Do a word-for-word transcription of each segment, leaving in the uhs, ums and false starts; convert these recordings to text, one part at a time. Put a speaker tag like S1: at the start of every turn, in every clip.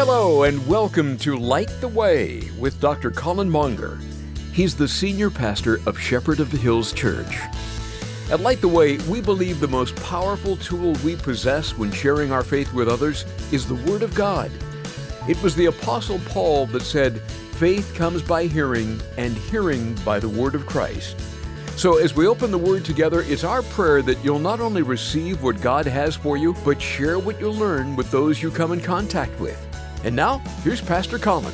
S1: Hello and welcome to Light the Way with Doctor Colin Monger. He's the senior pastor of Shepherd of the Hills Church. At Light the Way, we believe the most powerful tool we possess when sharing our faith with others is the Word of God. It was the Apostle Paul that said, "Faith comes by hearing, and hearing by the Word of Christ." So as we open the Word together, it's our prayer that you'll not only receive what God has for you, but share what you learn with those you come in contact with. And now, here's Pastor Colin.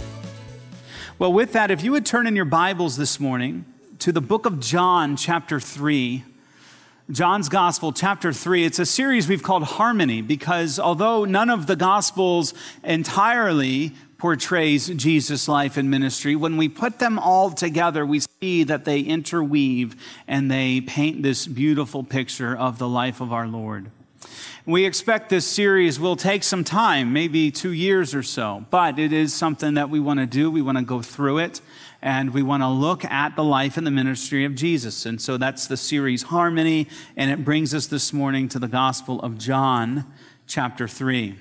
S2: Well, with that, if you would turn in your Bibles this morning to the book of John, chapter three. John's Gospel, chapter three. It's a series we've called Harmony because although none of the Gospels entirely portrays Jesus' life and ministry, when we put them all together, we see that they interweave and they paint this beautiful picture of the life of our Lord. We expect this series will take some time, maybe two years or so, but it is something that we want to do. We want to go through it, and we want to look at the life and the ministry of Jesus. And so that's the series Harmony, and it brings us this morning to the Gospel of John, chapter three.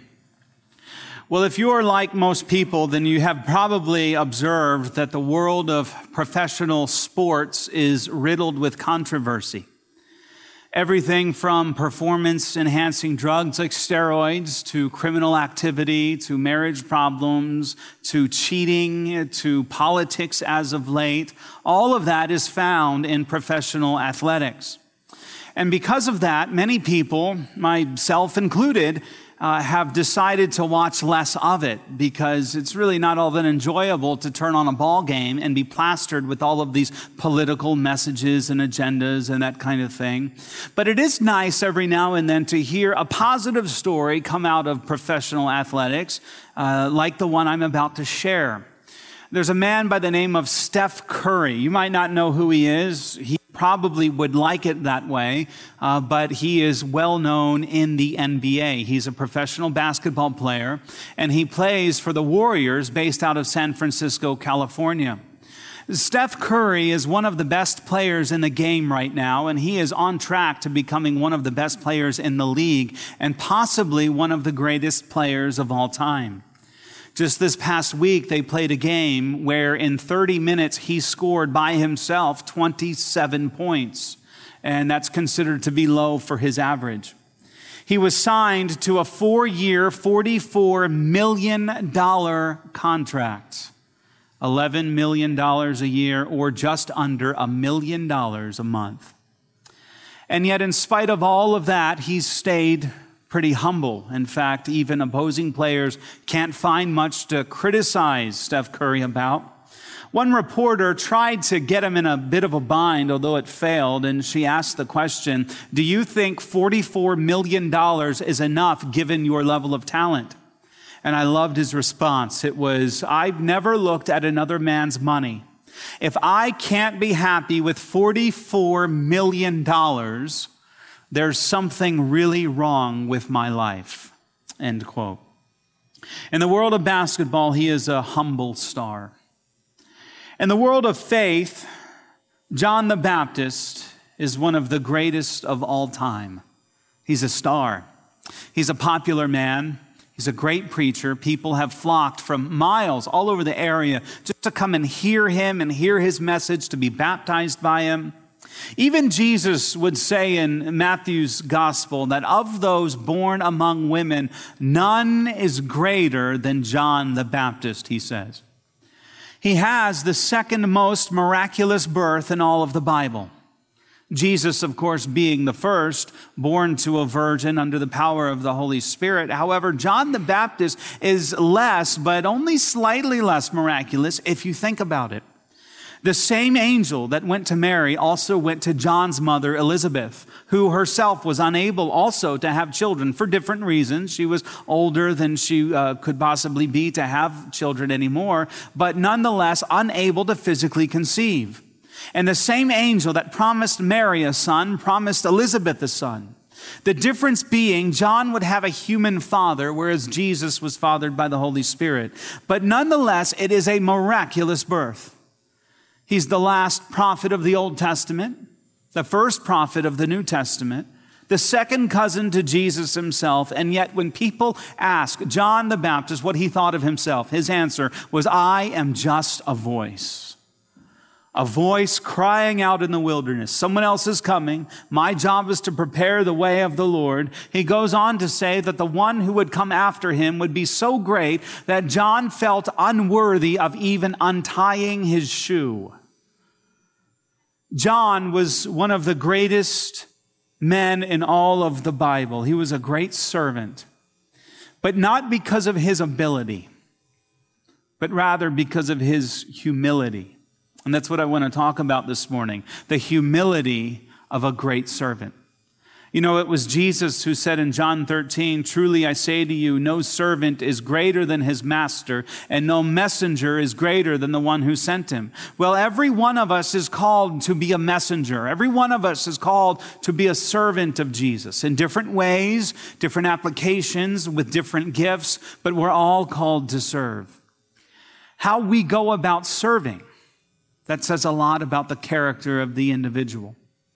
S2: Well, if you're like most people, then you have probably observed that the world of professional sports is riddled with controversy. Everything from performance-enhancing drugs like steroids to criminal activity to marriage problems to cheating to politics as of late, all of that is found in professional athletics. And because of that, many people, myself included, Uh, have decided to watch less of it because it's really not all that enjoyable to turn on a ball game and be plastered with all of these political messages and agendas and that kind of thing. But it is nice every now and then to hear a positive story come out of professional athletics, uh, like the one I'm about to share. There's a man by the name of Steph Curry. You might not know who he is. He probably would like it that way, uh, but he is well known in the N B A. He's a professional basketball player, and he plays for the Warriors based out of San Francisco, California. Steph Curry is one of the best players in the game right now, and he is on track to becoming one of the best players in the league and possibly one of the greatest players of all time. Just this past week, they played a game where in thirty minutes, he scored by himself twenty-seven points, and that's considered to be low for his average. He was signed to a four-year, forty-four million dollars contract, eleven million dollars a year, or just under a million dollars a month. And yet, in spite of all of that, he's stayed pretty humble. In fact, even opposing players can't find much to criticize Steph Curry about. One reporter tried to get him in a bit of a bind, although it failed, and she asked the question, "Do you think forty-four million dollars is enough given your level of talent?" And I loved his response. It was, "I've never looked at another man's money. If I can't be happy with forty-four million dollars, there's something really wrong with my life," end quote. In the world of basketball, he is a humble star. In the world of faith, John the Baptist is one of the greatest of all time. He's a star. He's a popular man. He's a great preacher. People have flocked from miles all over the area just to come and hear him and hear his message, to be baptized by him. Even Jesus would say in Matthew's gospel that of those born among women, none is greater than John the Baptist, he says. He has the second most miraculous birth in all of the Bible. Jesus, of course, being the first, born to a virgin under the power of the Holy Spirit. However, John the Baptist is less, but only slightly less miraculous if you think about it. The same angel that went to Mary also went to John's mother, Elizabeth, who herself was unable also to have children for different reasons. She was older than she uh, could possibly be to have children anymore, but nonetheless unable to physically conceive. And the same angel that promised Mary a son promised Elizabeth a son. The difference being John would have a human father, whereas Jesus was fathered by the Holy Spirit. But nonetheless, it is a miraculous birth. He's the last prophet of the Old Testament, the first prophet of the New Testament, the second cousin to Jesus himself. And yet when people ask John the Baptist what he thought of himself, his answer was, I am just a voice. A voice crying out in the wilderness. Someone else is coming. My job is to prepare the way of the Lord. He goes on to say that the one who would come after him would be so great that John felt unworthy of even untying his shoe. John was one of the greatest men in all of the Bible. He was a great servant, but not because of his ability, but rather because of his humility. And that's what I want to talk about this morning, the humility of a great servant. You know, it was Jesus who said in John thirteen, truly I say to you, no servant is greater than his master, and no messenger is greater than the one who sent him. Well, every one of us is called to be a messenger. Every one of us is called to be a servant of Jesus in different ways, different applications, with different gifts, but we're all called to serve. How we go about serving, that says a lot about the character of the individual.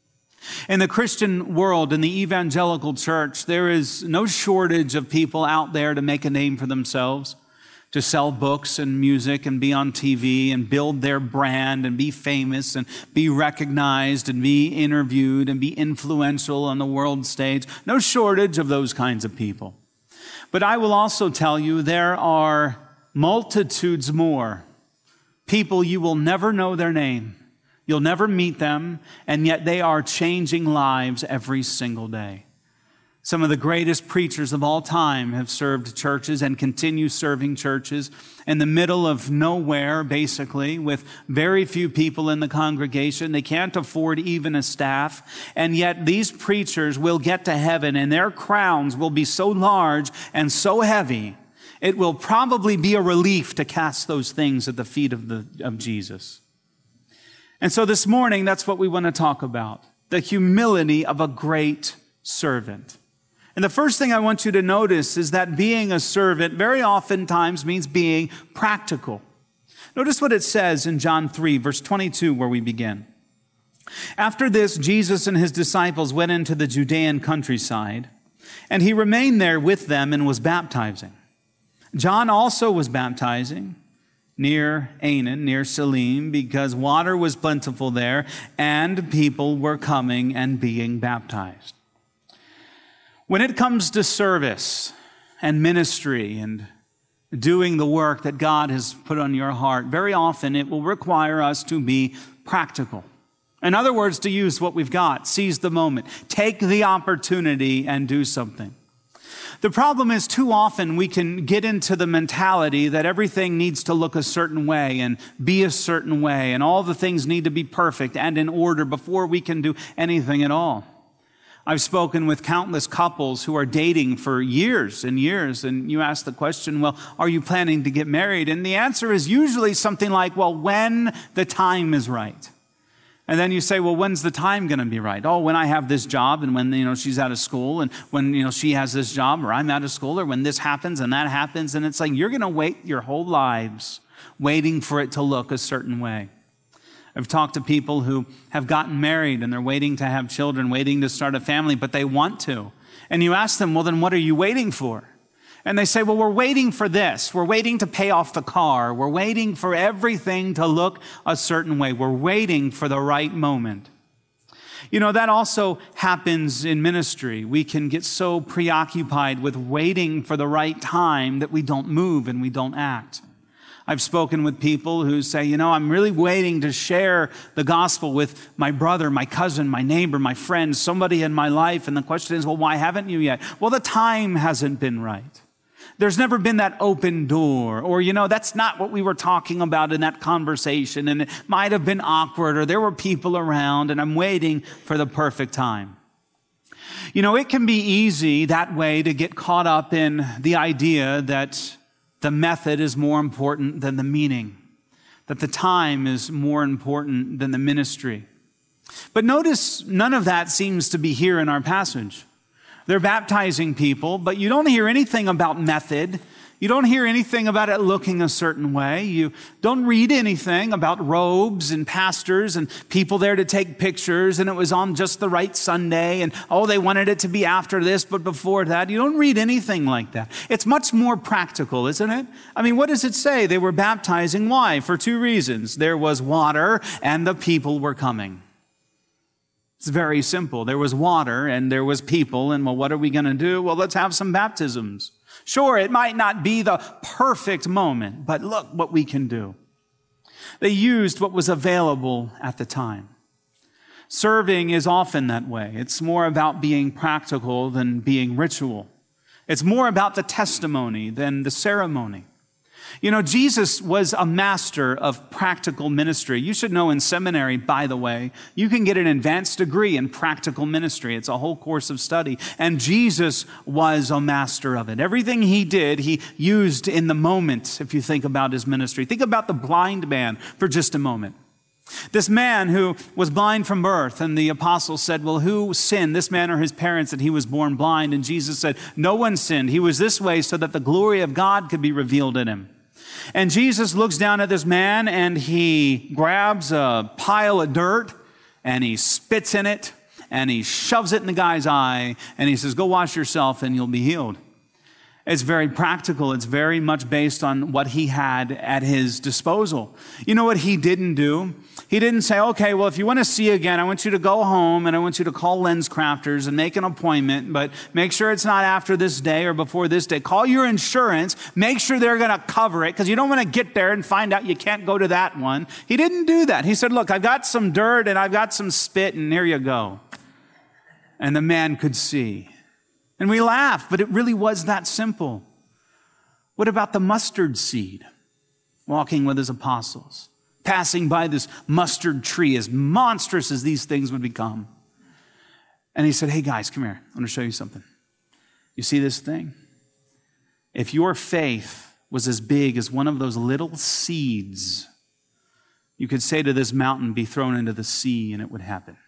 S2: In the Christian world, in the evangelical church, there is no shortage of people out there to make a name for themselves, to sell books and music and be on T V and build their brand and be famous and be recognized and be interviewed and be influential on the world stage. No shortage of those kinds of people. But I will also tell you there are multitudes more. People you will never know their name. You'll never meet them, and yet they are changing lives every single day. Some of the greatest preachers of all time have served churches and continue serving churches in the middle of nowhere, basically, with very few people in the congregation. They can't afford even a staff, and yet these preachers will get to heaven, and their crowns will be so large and so heavy, it will probably be a relief to cast those things at the feet of, the, of Jesus. And so this morning, that's what we want to talk about, the humility of a great servant. And the first thing I want you to notice is that being a servant very oftentimes means being practical. Notice what it says in John three, verse twenty-two, where we begin. After this, Jesus and his disciples went into the Judean countryside, and he remained there with them and was baptizing. John also was baptizing near Aenon, near Salim, because water was plentiful there, and people were coming and being baptized. When it comes to service and ministry and doing the work that God has put on your heart, very often it will require us to be practical. In other words, to use what we've got, seize the moment, take the opportunity and do something. The problem is too often we can get into the mentality that everything needs to look a certain way and be a certain way, and all the things need to be perfect and in order before we can do anything at all. I've spoken with countless couples who are dating for years and years, and you ask the question, well, are you planning to get married? And the answer is usually something like, well, when the time is right. And then you say, well, when's the time going to be right? Oh, when I have this job, and when, you know, she's out of school, and when, you know, she has this job, or I'm out of school, or when this happens and that happens. And it's like, you're going to wait your whole lives waiting for it to look a certain way. I've talked to people who have gotten married and they're waiting to have children, waiting to start a family, but they want to. And you ask them, well, then what are you waiting for? And they say, well, we're waiting for this. We're waiting to pay off the car. We're waiting for everything to look a certain way. We're waiting for the right moment. You know, that also happens in ministry. We can get so preoccupied with waiting for the right time that we don't move and we don't act. I've spoken with people who say, you know, I'm really waiting to share the gospel with my brother, my cousin, my neighbor, my friend, somebody in my life. And the question is, well, why haven't you yet? Well, the time hasn't been right. There's never been that open door, or, you know, that's not what we were talking about in that conversation, and it might have been awkward, or there were people around, and I'm waiting for the perfect time. You know, it can be easy that way to get caught up in the idea that the method is more important than the meaning, that the time is more important than the ministry. But notice none of that seems to be here in our passage. They're baptizing people, but you don't hear anything about method. You don't hear anything about it looking a certain way. You don't read anything about robes and pastors and people there to take pictures, and it was on just the right Sunday, and oh, they wanted it to be after this, but before that. You don't read anything like that. It's much more practical, isn't it? I mean, what does it say? They were baptizing. Why? For two reasons. There was water, and the people were coming. It's very simple. There was water, and there was people, and well, what are we going to do? Well, let's have some baptisms. Sure, it might not be the perfect moment, but look what we can do. They used what was available at the time. Serving is often that way. It's more about being practical than being ritual. It's more about the testimony than the ceremony. You know, Jesus was a master of practical ministry. You should know in seminary, by the way, you can get an advanced degree in practical ministry. It's a whole course of study. And Jesus was a master of it. Everything he did, he used in the moment, if you think about his ministry. Think about the blind man for just a moment. This man who was blind from birth, and the apostles said, well, who sinned, this man or his parents, that he was born blind? And Jesus said, no one sinned. He was this way so that the glory of God could be revealed in him. And Jesus looks down at this man, and he grabs a pile of dirt, and he spits in it, and he shoves it in the guy's eye, and he says, go wash yourself and you'll be healed. It's very practical. It's very much based on what he had at his disposal. You know what he didn't do? He didn't say, okay, well, if you want to see again, I want you to go home and I want you to call Lens Crafters and make an appointment, but make sure it's not after this day or before this day. Call your insurance. Make sure they're going to cover it, because you don't want to get there and find out you can't go to that one. He didn't do that. He said, look, I've got some dirt and I've got some spit, and here you go. And the man could see. And we laugh, but it really was that simple. What about the mustard seed walking with his apostles, passing by this mustard tree, as monstrous as these things would become? And he said, hey guys, come here. I want to show you something. You see this thing? If your faith was as big as one of those little seeds, you could say to this mountain, be thrown into the sea, and it would happen.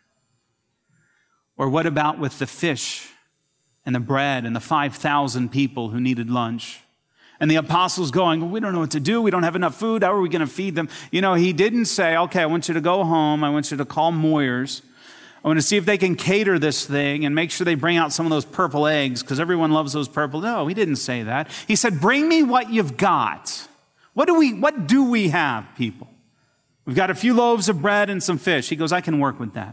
S2: Or what about with the fish and the bread and the five thousand people who needed lunch? And the apostles going, well, we don't know what to do. We don't have enough food. How are we going to feed them? You know, he didn't say, okay, I want you to go home. I want you to call Moyers. I want to see if they can cater this thing and make sure they bring out some of those purple eggs, because everyone loves those purple. No, he didn't say that. He said, bring me what you've got. What do we, what do we have, people? We've got a few loaves of bread and some fish. He goes, I can work with that.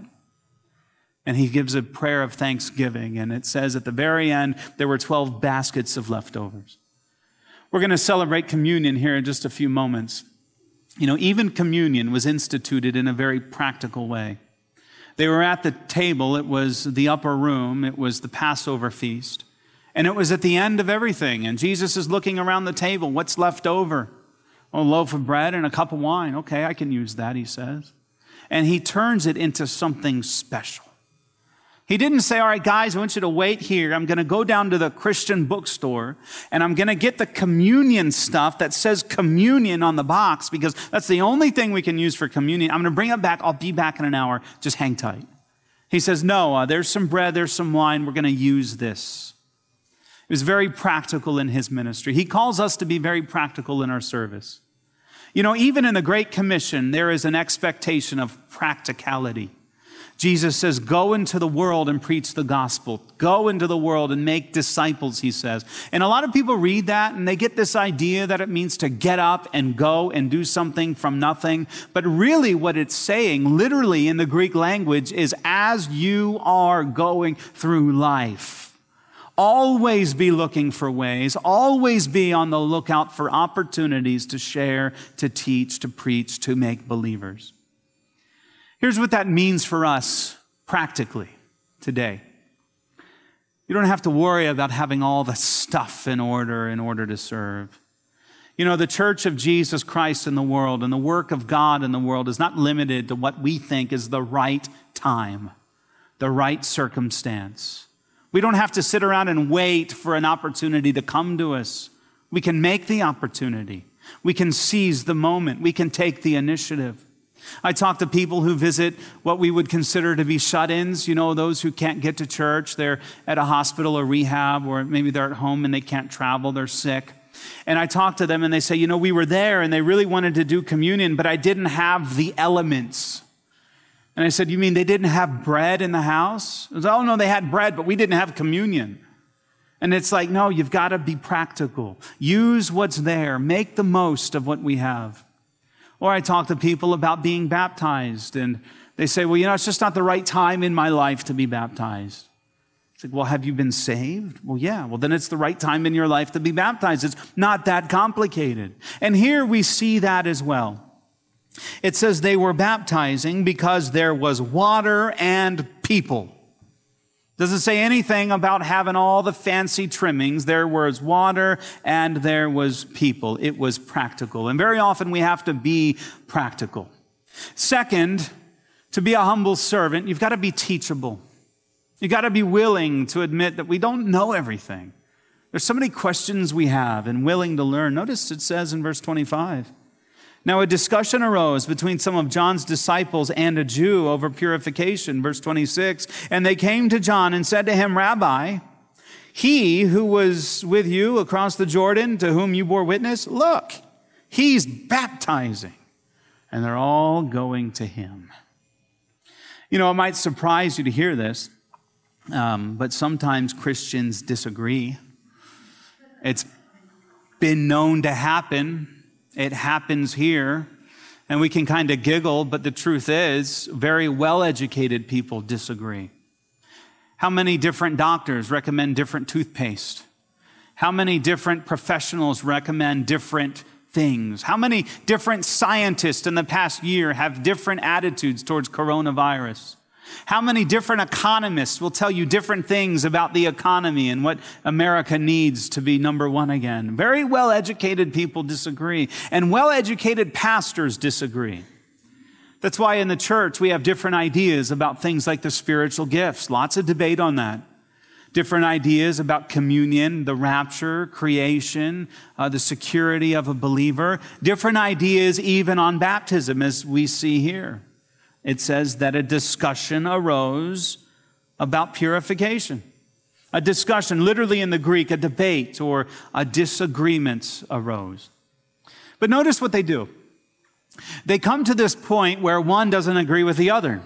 S2: And he gives a prayer of thanksgiving. And it says at the very end, there were twelve baskets of leftovers. We're going to celebrate communion here in just a few moments. You know, even communion was instituted in a very practical way. They were at the table. It was the upper room. It was the Passover feast. And it was at the end of everything. And Jesus is looking around the table. What's left over? Oh, a loaf of bread and a cup of wine. Okay, I can use that, he says. And he turns it into something special. He didn't say, all right, guys, I want you to wait here. I'm going to go down to the Christian bookstore and I'm going to get the communion stuff that says communion on the box, because that's the only thing we can use for communion. I'm going to bring it back. I'll be back in an hour. Just hang tight. He says, no, uh, there's some bread, there's some wine. We're going to use this. It was very practical in his ministry. He calls us to be very practical in our service. You know, even in the Great Commission, there is an expectation of practicality. Jesus says, go into the world and preach the gospel. Go into the world and make disciples, he says. And a lot of people read that and they get this idea that it means to get up and go and do something from nothing. But really what it's saying, literally in the Greek language, is as you are going through life, always be looking for ways, always be on the lookout for opportunities to share, to teach, to preach, to make believers. Here's what that means for us practically today. You don't have to worry about having all the stuff in order in order to serve. You know, the church of Jesus Christ in the world and the work of God in the world is not limited to what we think is the right time, the right circumstance. We don't have to sit around and wait for an opportunity to come to us. We can make the opportunity. We can seize the moment. We can take the initiative. I talk to people who visit what we would consider to be shut-ins, you know, those who can't get to church. They're at a hospital or rehab, or maybe they're at home and they can't travel, they're sick. And I talk to them and they say, you know, we were there and they really wanted to do communion, but I didn't have the elements. And I said, you mean they didn't have bread in the house? I was, oh, no, they had bread, but we didn't have communion. And it's like, no, you've got to be practical. Use what's there. Make the most of what we have. Or I talk to people about being baptized, and they say, well, you know, it's just not the right time in my life to be baptized. It's like, well, have you been saved? Well, yeah. Well, then it's the right time in your life to be baptized. It's not that complicated. And here we see that as well. It says they were baptizing because there was water and people. Doesn't say anything about having all the fancy trimmings. There was water and there was people. It was practical. And very often we have to be practical. Second, to be a humble servant, you've got to be teachable. You've got to be willing to admit that we don't know everything. There's so many questions we have and willing to learn. Notice it says in verse twenty-five, now a discussion arose between some of John's disciples and a Jew over purification. Verse twenty-six, and they came to John and said to him, Rabbi, he who was with you across the Jordan, to whom you bore witness, look, he's baptizing. And they're all going to him. You know, it might surprise you to hear this, um, but sometimes Christians disagree. It's been known to happen. It happens here, and we can kind of giggle, but the truth is, very well-educated people disagree. How many different doctors recommend different toothpaste? How many different professionals recommend different things? How many different scientists in the past year have different attitudes towards coronavirus? How many different economists will tell you different things about the economy and what America needs to be number one again? Very well-educated people disagree, and well-educated pastors disagree. That's why in the church we have different ideas about things like the spiritual gifts. Lots of debate on that. Different ideas about communion, the rapture, creation, uh, the security of a believer. Different ideas even on baptism, as we see here. It says that a discussion arose about purification. A discussion, literally in the Greek, a debate or a disagreement arose. But notice what they do. They come to this point where one doesn't agree with the other.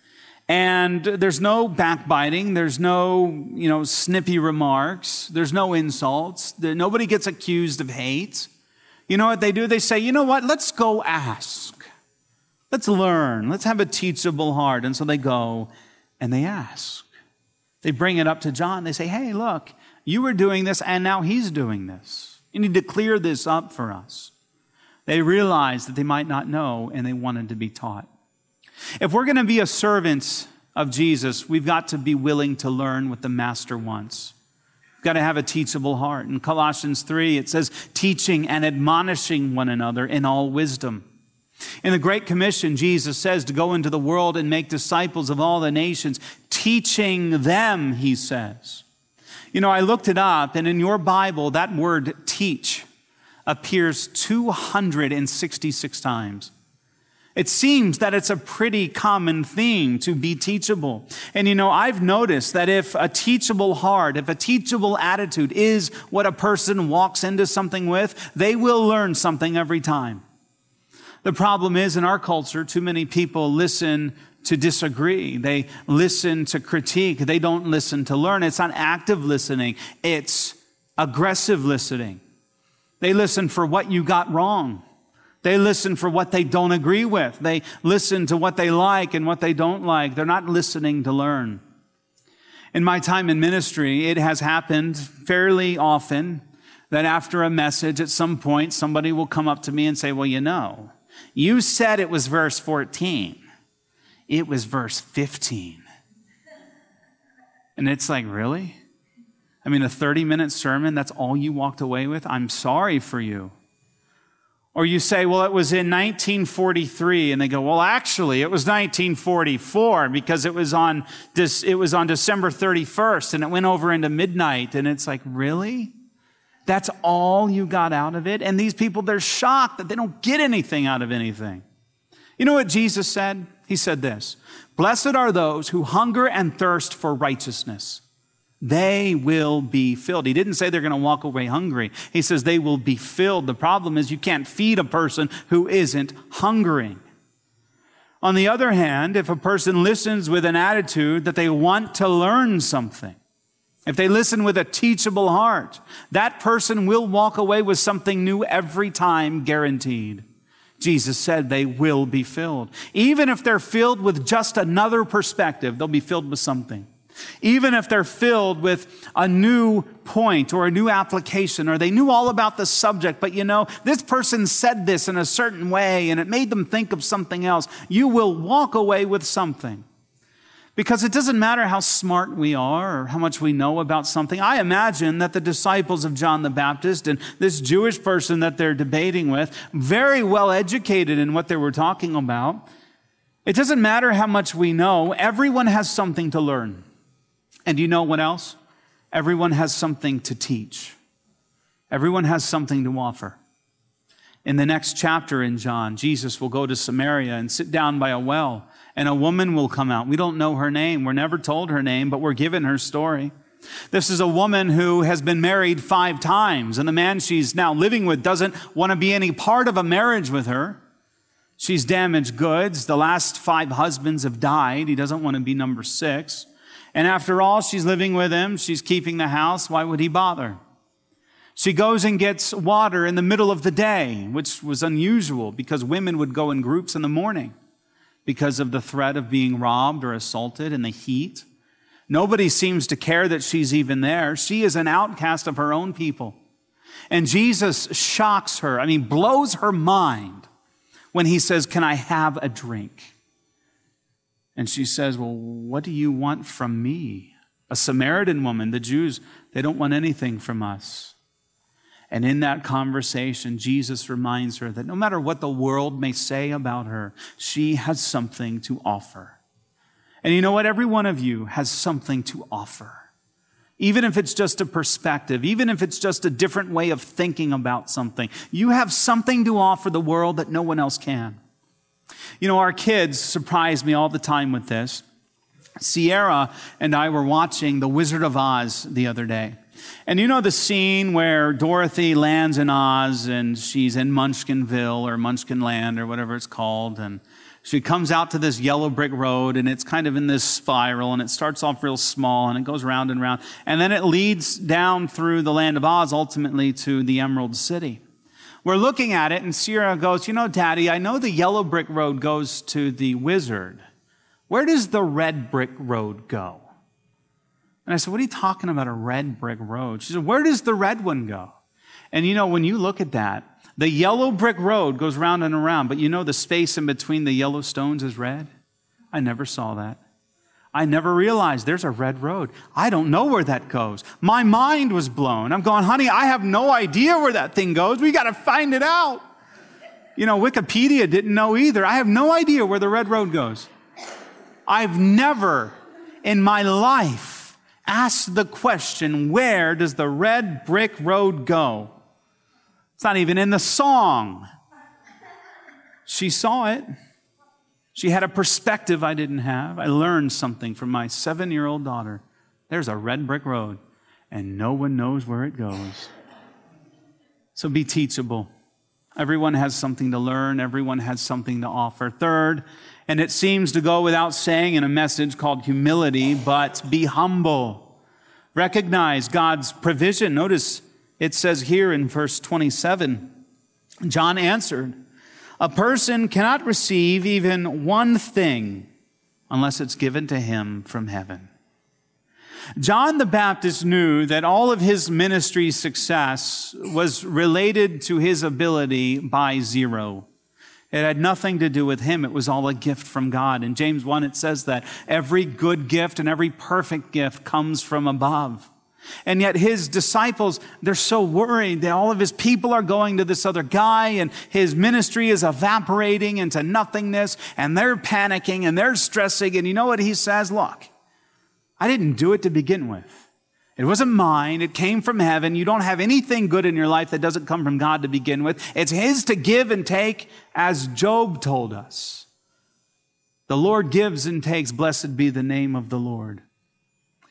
S2: And there's no backbiting. There's no, you know, snippy remarks. There's no insults. There, nobody gets accused of hate. You know what they do? They say, you know what? Let's go ask. Let's learn. Let's have a teachable heart. And so they go and they ask. They bring it up to John. They say, hey, look, you were doing this and now he's doing this. You need to clear this up for us. They realized that they might not know and they wanted to be taught. If we're going to be a servant of Jesus, we've got to be willing to learn what the Master wants. We've got to have a teachable heart. In Colossians three, it says, teaching and admonishing one another in all wisdom. In the Great Commission, Jesus says to go into the world and make disciples of all the nations, teaching them, he says. You know, I looked it up, and in your Bible, that word teach appears two hundred sixty-six times. It seems that it's a pretty common theme to be teachable. And you know, I've noticed that if a teachable heart, if a teachable attitude is what a person walks into something with, they will learn something every time. The problem is, in our culture, too many people listen to disagree. They listen to critique. They don't listen to learn. It's not active listening. It's aggressive listening. They listen for what you got wrong. They listen for what they don't agree with. They listen to what they like and what they don't like. They're not listening to learn. In my time in ministry, it has happened fairly often that after a message, at some point, somebody will come up to me and say, well, you know, you said it was verse fourteen. It was verse fifteen. And it's like, really? I mean, a thirty-minute sermon, that's all you walked away with? I'm sorry for you. Or you say, well, it was in nineteen forty-three. And they go, well, actually, it was nineteen forty-four because it was on this, it was on December thirty-first and it went over into midnight. And it's like, really? That's all you got out of it? And these people, they're shocked that they don't get anything out of anything. You know what Jesus said? He said this, blessed are those who hunger and thirst for righteousness. They will be filled. He didn't say they're going to walk away hungry. He says they will be filled. The problem is you can't feed a person who isn't hungering. On the other hand, if a person listens with an attitude that they want to learn something, if they listen with a teachable heart, that person will walk away with something new every time, guaranteed. Jesus said they will be filled. Even if they're filled with just another perspective, they'll be filled with something. Even if they're filled with a new point or a new application, or they knew all about the subject, but you know, this person said this in a certain way and it made them think of something else, you will walk away with something. Because it doesn't matter how smart we are or how much we know about something. I imagine that the disciples of John the Baptist and this Jewish person that they're debating with, very well educated in what they were talking about. It doesn't matter how much we know. Everyone has something to learn. And you know what else? Everyone has something to teach. Everyone has something to offer. In the next chapter in John, Jesus will go to Samaria and sit down by a well, and a woman will come out. We don't know her name. We're never told her name, but we're given her story. This is a woman who has been married five times, and the man she's now living with doesn't want to be any part of a marriage with her. She's damaged goods. The last five husbands have died. He doesn't want to be number six. And after all, she's living with him. She's keeping the house. Why would he bother? She goes and gets water in the middle of the day, which was unusual because women would go in groups in the morning because of the threat of being robbed or assaulted in the heat. Nobody seems to care that she's even there. She is an outcast of her own people. And Jesus shocks her, I mean, blows her mind when he says, "Can I have a drink?" And she says, "Well, what do you want from me?" A Samaritan woman, the Jews, they don't want anything from us. And in that conversation, Jesus reminds her that no matter what the world may say about her, she has something to offer. And you know what? Every one of you has something to offer. Even if it's just a perspective, even if it's just a different way of thinking about something, you have something to offer the world that no one else can. You know, our kids surprise me all the time with this. Sierra and I were watching The Wizard of Oz the other day. And you know the scene where Dorothy lands in Oz and she's in Munchkinville or Munchkinland or whatever it's called, and she comes out to this yellow brick road, and it's kind of in this spiral, and it starts off real small, and it goes round and round, and then it leads down through the land of Oz, ultimately to the Emerald City. We're looking at it, and Sierra goes, "You know, Daddy, I know the yellow brick road goes to the wizard. Where does the red brick road go?" And I said, "What are you talking about, a red brick road?" She said, "Where does the red one go?" And you know, when you look at that, the yellow brick road goes round and around, but you know the space in between the yellow stones is red? I never saw that. I never realized there's a red road. I don't know where that goes. My mind was blown. I'm going, "Honey, I have no idea where that thing goes. We got to find it out." You know, Wikipedia didn't know either. I have no idea where the red road goes. I've never in my life asked the question, where does the red brick road go? It's not even in the song. She saw it. She had a perspective I didn't have. I learned something from my seven-year-old daughter. There's a red brick road, and no one knows where it goes. So be teachable. Everyone has something to learn. Everyone has something to offer. Third, and it seems to go without saying in a message called humility, but be humble. Recognize God's provision. Notice it says here in verse twenty-seven, John answered, "A person cannot receive even one thing unless it's given to him from heaven." John the Baptist knew that all of his ministry's success was related to his ability by zero. It had nothing to do with him. It was all a gift from God. In James one, it says that every good gift and every perfect gift comes from above. And yet his disciples, they're so worried that all of his people are going to this other guy and his ministry is evaporating into nothingness, and they're panicking and they're stressing. And you know what he says? "Look, I didn't do it to begin with. It wasn't mine. It came from heaven. You don't have anything good in your life that doesn't come from God to begin with. It's his to give and take, as Job told us. The Lord gives and takes. Blessed be the name of the Lord."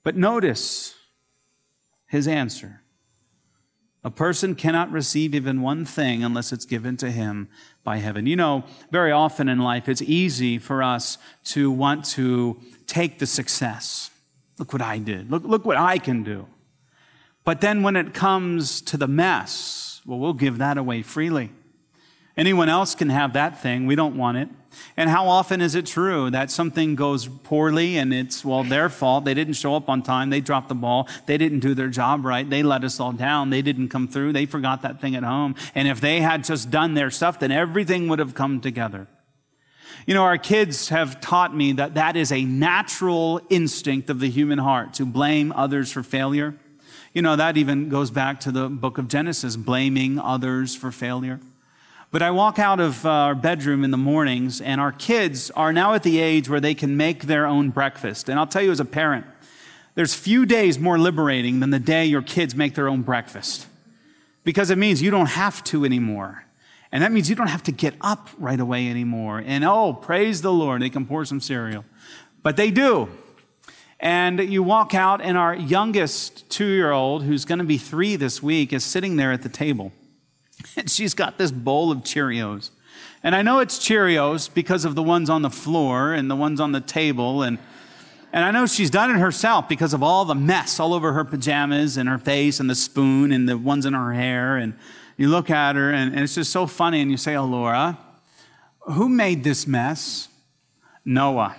S2: But notice his answer. A person cannot receive even one thing unless it's given to him by heaven. You know, very often in life, it's easy for us to want to take the success. Look what I did. Look, look what I can do. But then when it comes to the mess, well, we'll give that away freely. Anyone else can have that thing. We don't want it. And how often is it true that something goes poorly and it's, well, their fault. They didn't show up on time. They dropped the ball. They didn't do their job right. They let us all down. They didn't come through. They forgot that thing at home. And if they had just done their stuff, then everything would have come together. You know, our kids have taught me that that is a natural instinct of the human heart, to blame others for failure. You know, that even goes back to the book of Genesis, blaming others for failure. But I walk out of our bedroom in the mornings, and our kids are now at the age where they can make their own breakfast. And I'll tell you as a parent, there's few days more liberating than the day your kids make their own breakfast. Because it means you don't have to anymore. And that means you don't have to get up right away anymore. And oh, praise the Lord, they can pour some cereal. But they do. And you walk out, and our youngest two-year-old, who's going to be three this week, is sitting there at the table. And she's got this bowl of Cheerios. And I know it's Cheerios because of the ones on the floor and the ones on the table. And, and I know she's done it herself because of all the mess all over her pajamas and her face and the spoon and the ones in her hair. And you look at her, and, and it's just so funny. And you say, oh, Laura, who made this mess? Noah.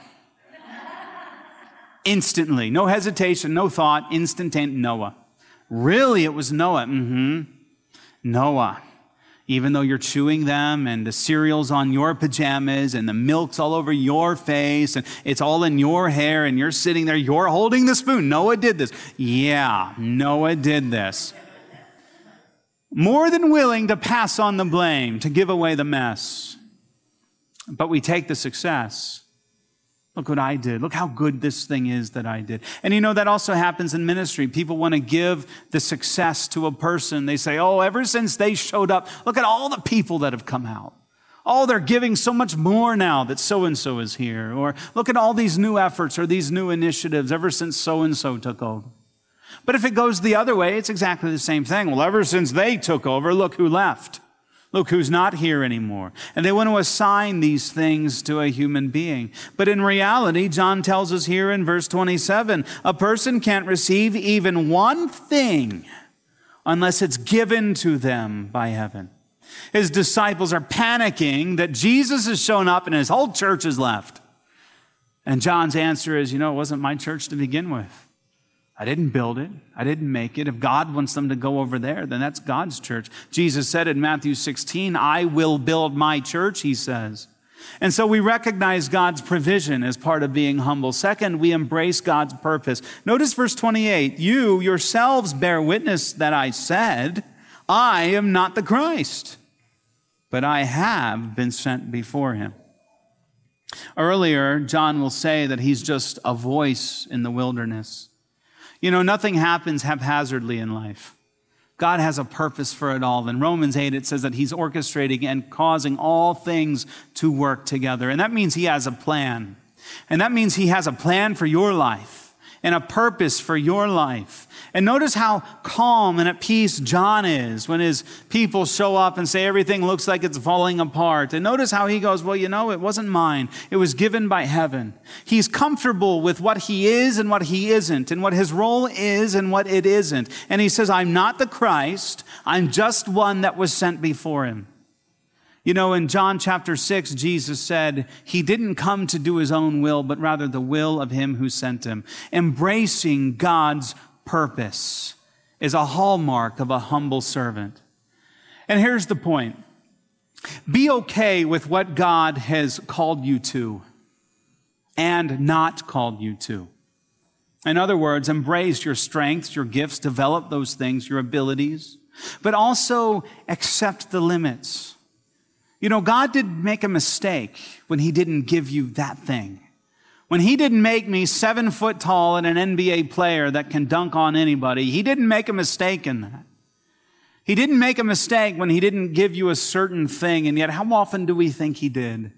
S2: Instantly. No hesitation, no thought, instantaneous. Noah. Really? It was Noah? Mm-hmm. Noah. Even though you're chewing them and the cereal's on your pajamas and the milk's all over your face and it's all in your hair and you're sitting there, you're holding the spoon. Noah did this. Yeah, Noah did this. More than willing to pass on the blame, to give away the mess. But we take the success. Look what I did. Look how good this thing is that I did. And you know, that also happens in ministry. People want to give the success to a person. They say, oh, ever since they showed up, look at all the people that have come out. Oh, they're giving so much more now that so-and-so is here. Or look at all these new efforts or these new initiatives ever since so-and-so took over. But if it goes the other way, it's exactly the same thing. Well, ever since they took over, look who left. Look who's not here anymore. And they want to assign these things to a human being. But in reality, John tells us here in verse twenty-seven, a person can't receive even one thing unless it's given to them by heaven. His disciples are panicking that Jesus has shown up and his whole church is left. And John's answer is, you know, it wasn't my church to begin with. I didn't build it. I didn't make it. If God wants them to go over there, then that's God's church. Jesus said in Matthew sixteen, I will build my church, he says. And so we recognize God's provision as part of being humble. Second, we embrace God's purpose. Notice verse twenty-eight, you yourselves bear witness that I said, I am not the Christ, but I have been sent before him. Earlier, John will say that he's just a voice in the wilderness. You know, nothing happens haphazardly in life. God has a purpose for it all. In Romans eight, it says that he's orchestrating and causing all things to work together. And that means he has a plan. And that means he has a plan for your life and a purpose for your life. And notice how calm and at peace John is when his people show up and say everything looks like it's falling apart. And notice how he goes, well, you know, it wasn't mine. It was given by heaven. He's comfortable with what he is and what he isn't, and what his role is and what it isn't. And he says, I'm not the Christ. I'm just one that was sent before him. You know, in John chapter six, Jesus said he didn't come to do his own will, but rather the will of him who sent him. Embracing God's purpose is a hallmark of a humble servant. And here's the point. Be okay with what God has called you to and not called you to. In other words, embrace your strengths, your gifts, develop those things, your abilities, but also accept the limits. You know, God didn't make a mistake when he didn't give you that thing. When he didn't make me seven foot tall and an N B A player that can dunk on anybody, he didn't make a mistake in that. He didn't make a mistake when he didn't give you a certain thing, and yet how often do we think he did?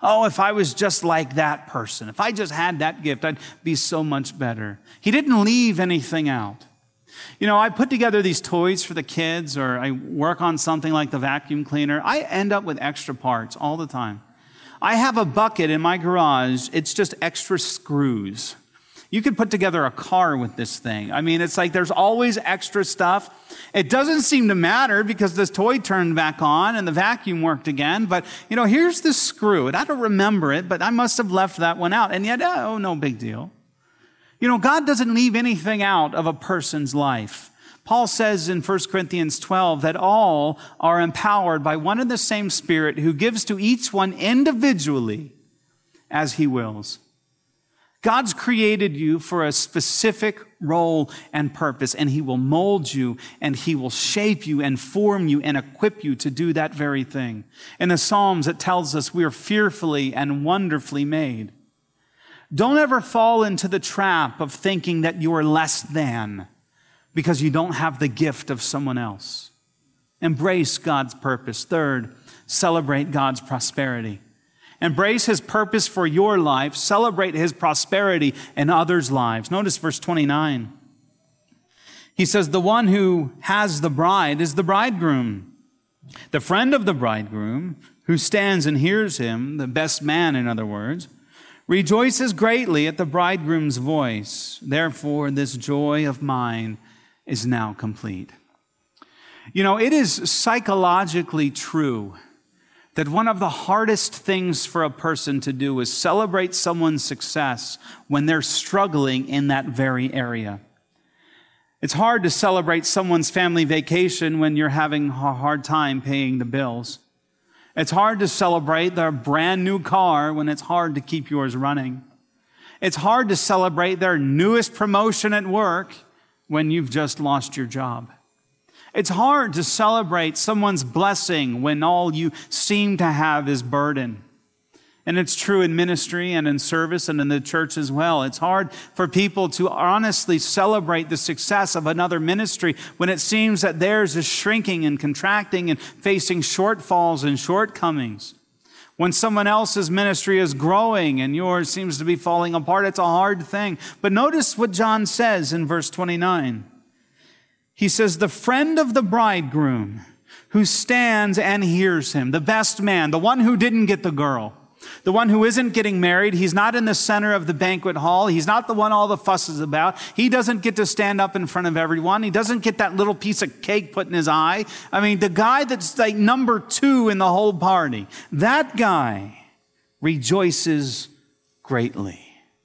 S2: Oh, if I was just like that person, if I just had that gift, I'd be so much better. He didn't leave anything out. You know, I put together these toys for the kids, or I work on something like the vacuum cleaner. I end up with extra parts all the time. I have a bucket in my garage. It's just extra screws. You could put together a car with this thing. I mean, it's like there's always extra stuff. It doesn't seem to matter because this toy turned back on and the vacuum worked again. But, you know, here's the screw. And I don't remember it, but I must have left that one out. And yet, oh, no big deal. You know, God doesn't leave anything out of a person's life. Paul says in First Corinthians twelve that all are empowered by one and the same Spirit who gives to each one individually as he wills. God's created you for a specific role and purpose, and he will mold you, and he will shape you and form you and equip you to do that very thing. In the Psalms, it tells us we are fearfully and wonderfully made. Don't ever fall into the trap of thinking that you are less than because you don't have the gift of someone else. Embrace God's purpose. Third, celebrate God's prosperity. Embrace his purpose for your life. Celebrate his prosperity in others' lives. Notice verse twenty-nine. He says, the one who has the bride is the bridegroom. The friend of the bridegroom who stands and hears him, the best man in other words, rejoices greatly at the bridegroom's voice. Therefore, this joy of mine is now complete. You know, it is psychologically true that one of the hardest things for a person to do is celebrate someone's success when they're struggling in that very area. It's hard to celebrate someone's family vacation when you're having a hard time paying the bills. It's hard to celebrate their brand new car when it's hard to keep yours running. It's hard to celebrate their newest promotion at work when you've just lost your job. It's hard to celebrate someone's blessing when all you seem to have is burden. And it's true in ministry and in service and in the church as well. It's hard for people to honestly celebrate the success of another ministry when it seems that theirs is shrinking and contracting and facing shortfalls and shortcomings. When someone else's ministry is growing and yours seems to be falling apart, it's a hard thing. But notice what John says in verse twenty-nine. He says, the friend of the bridegroom who stands and hears him, the best man, the one who didn't get the girl, the one who isn't getting married. He's not in the center of the banquet hall. He's not the one all the fuss is about. He doesn't get to stand up in front of everyone. He doesn't get that little piece of cake put in his eye. I mean, the guy that's like number two in the whole party, that guy rejoices greatly.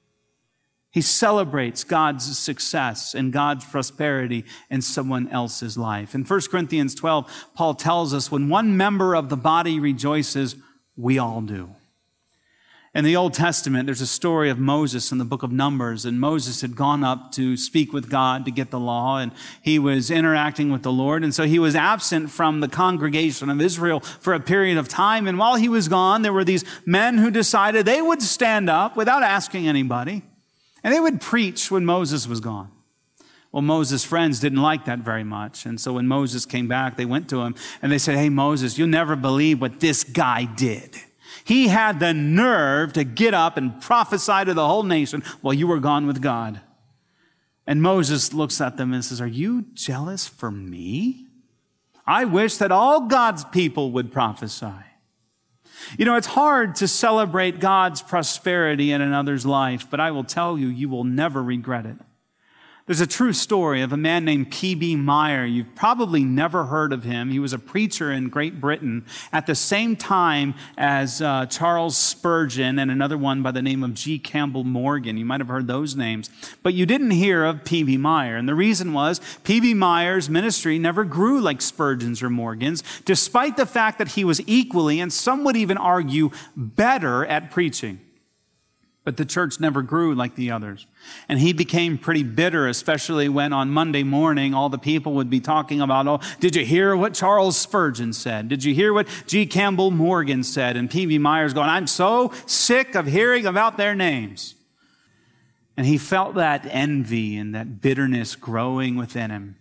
S2: He celebrates God's success and God's prosperity in someone else's life. In First Corinthians twelve, Paul tells us when one member of the body rejoices, we all do. In the Old Testament, there's a story of Moses in the book of Numbers, and Moses had gone up to speak with God to get the law, and he was interacting with the Lord, and so he was absent from the congregation of Israel for a period of time, and while he was gone, there were these men who decided they would stand up without asking anybody, and they would preach when Moses was gone. Well, Moses' friends didn't like that very much, and so when Moses came back, they went to him, and they said, hey, Moses, you'll never believe what this guy did. He had the nerve to get up and prophesy to the whole nation while you were gone with God. And Moses looks at them and says, are you jealous for me? I wish that all God's people would prophesy. You know, it's hard to celebrate God's prosperity in another's life, but I will tell you, you will never regret it. There's a true story of a man named P B Meyer. You've probably never heard of him. He was a preacher in Great Britain at the same time as uh, Charles Spurgeon and another one by the name of G. Campbell Morgan. You might have heard those names. But you didn't hear of P B Meyer. And the reason was P B Meyer's ministry never grew like Spurgeon's or Morgan's, despite the fact that he was equally, and some would even argue, better at preaching. But the church never grew like the others. And he became pretty bitter, especially when on Monday morning, all the people would be talking about, oh, did you hear what Charles Spurgeon said? Did you hear what G. Campbell Morgan said? And P B Meyer's going, I'm so sick of hearing about their names. And he felt that envy and that bitterness growing within him.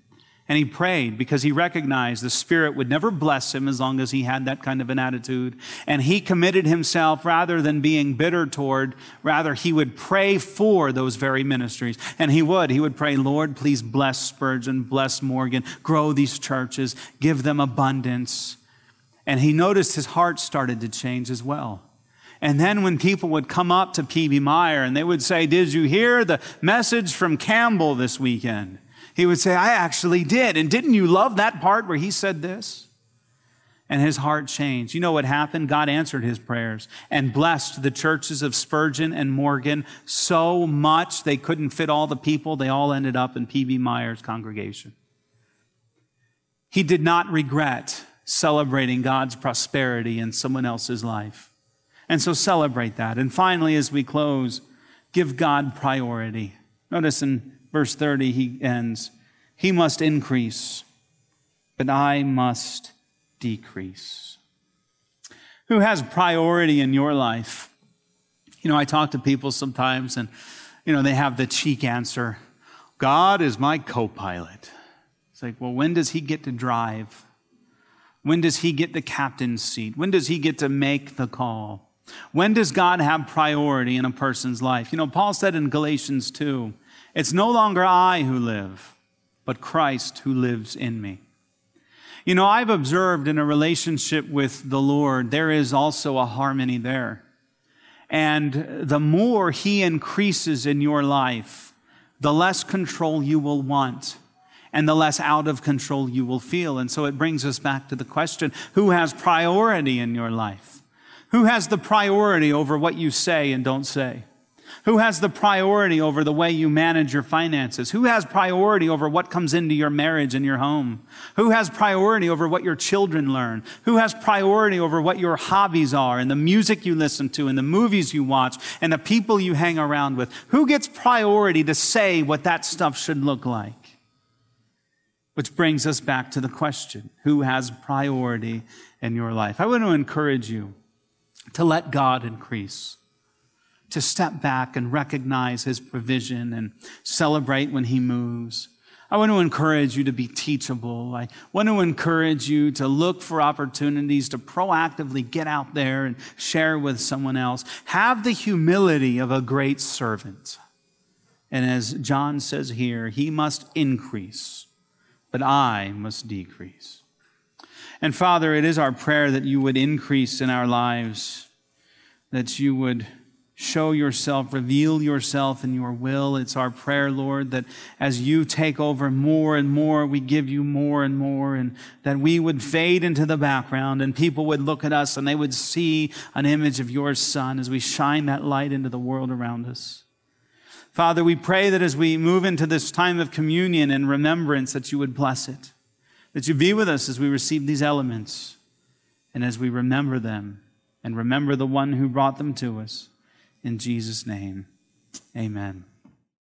S2: And he prayed because he recognized the Spirit would never bless him as long as he had that kind of an attitude. And he committed himself, rather than being bitter toward, rather he would pray for those very ministries. And he would. He would pray, Lord, please bless Spurgeon, bless Morgan, grow these churches, give them abundance. And he noticed his heart started to change as well. And then when people would come up to P B Meyer and they would say, did you hear the message from Campbell this weekend? He would say, I actually did. And didn't you love that part where he said this? And his heart changed. You know what happened? God answered his prayers and blessed the churches of Spurgeon and Morgan so much they couldn't fit all the people. They all ended up in P B Meyer's congregation. He did not regret celebrating God's prosperity in someone else's life. And so celebrate that. And finally, as we close, give God priority. Notice in verse thirty, he ends, he must increase, but I must decrease. Who has priority in your life? You know, I talk to people sometimes and, you know, they have the cheek answer, God is my co-pilot. It's like, well, when does he get to drive? When does he get the captain's seat? When does he get to make the call? When does God have priority in a person's life? You know, Paul said in Galatians two, it's no longer I who live, but Christ who lives in me. You know, I've observed in a relationship with the Lord, there is also a harmony there. And the more he increases in your life, the less control you will want and the less out of control you will feel. And so it brings us back to the question, who has priority in your life? Who has the priority over what you say and don't say? Who has the priority over the way you manage your finances? Who has priority over what comes into your marriage and your home? Who has priority over what your children learn? Who has priority over what your hobbies are and the music you listen to and the movies you watch and the people you hang around with? Who gets priority to say what that stuff should look like? Which brings us back to the question, who has priority in your life? I want to encourage you to let God increase, to step back and recognize his provision and celebrate when he moves. I want to encourage you to be teachable. I want to encourage you to look for opportunities to proactively get out there and share with someone else. Have the humility of a great servant. And as John says here, he must increase, but I must decrease. And Father, it is our prayer that you would increase in our lives, that you would show yourself, reveal yourself in your will. It's our prayer, Lord, that as you take over more and more, we give you more and more, and that we would fade into the background and people would look at us and they would see an image of your Son as we shine that light into the world around us. Father, we pray that as we move into this time of communion and remembrance, that you would bless it. That you be with us as we receive these elements and as we remember them and remember the one who brought them to us. In Jesus' name, amen.